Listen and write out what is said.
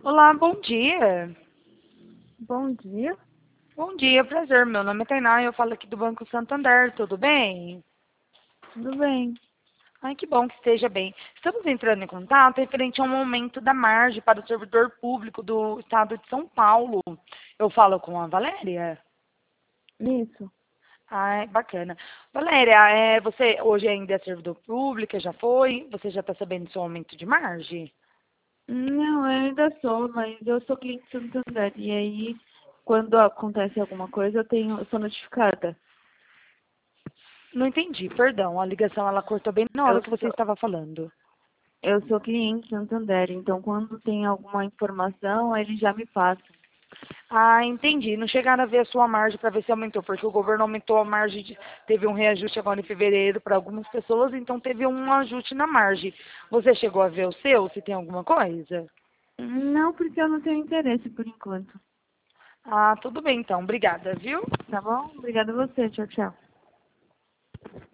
Olá, bom dia. Bom dia. Bom dia, prazer. Meu nome é Tainá e eu falo aqui do Banco Santander, tudo bem? Tudo bem? Ai, que bom que esteja bem. Estamos entrando em contato referente ao aumento da margem para o servidor público do estado de São Paulo. Eu falo com a Valéria? Isso. Ai, bacana. Valéria, você hoje ainda é servidor público, já foi? Você já está sabendo do seu aumento de margem? Não, eu ainda sou, mas eu sou cliente Santander. E aí, quando acontece alguma coisa, eu sou notificada. Não entendi, perdão. A ligação ela cortou bem na hora Eu que você sou, estava falando. eu sou cliente Santander, então quando tem alguma informação, eles já me passam. Ah, entendi. Não chegaram a ver a sua margem para ver se aumentou, porque o governo aumentou a margem, teve um reajuste agora em fevereiro para algumas pessoas, então teve um ajuste na margem. Você chegou a ver o seu, se tem alguma coisa? Não, porque eu não tenho interesse por enquanto. Ah, tudo bem então. Obrigada, viu? Tá bom? Obrigada a você. Tchau, tchau.